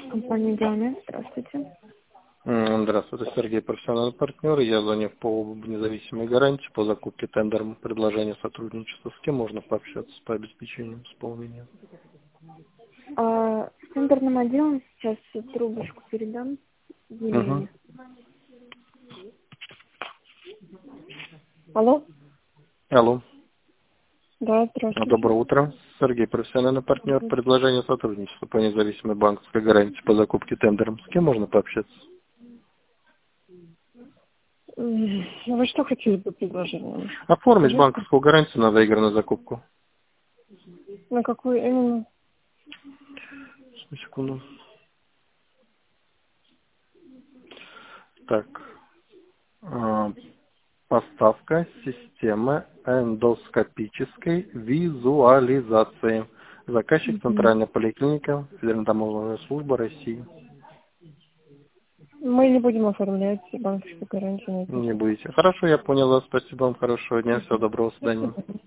Компания Диана, здравствуйте. Здравствуйте, Сергей, профессиональный партнер. Я звоню по поводу независимой гарантии по закупке тендером предложения сотрудничества. С кем можно пообщаться по обеспечению исполнения? С тендерным отделом сейчас трубочку передам Угу. Елене. Алло? Алло. Да, здравствуйте. Доброе утро. Сергей, профессиональный партнер. Предложение сотрудничества по независимой банковской гарантии по закупке тендером. С кем можно пообщаться? Ну, вы что хотели бы предложение? Оформить Скажите, банковскую гарантию на выигранную закупку. на какую именно? Секунду. Так. Поставка системы эндоскопической визуализации. Заказчик Мгм. Центральная поликлиника, Федеральная таможенная служба России. Мы не будем оформлять банковскую гарантию на это. Не будете. Хорошо, я поняла. Спасибо вам. Хорошего дня. Всего доброго. До свидания.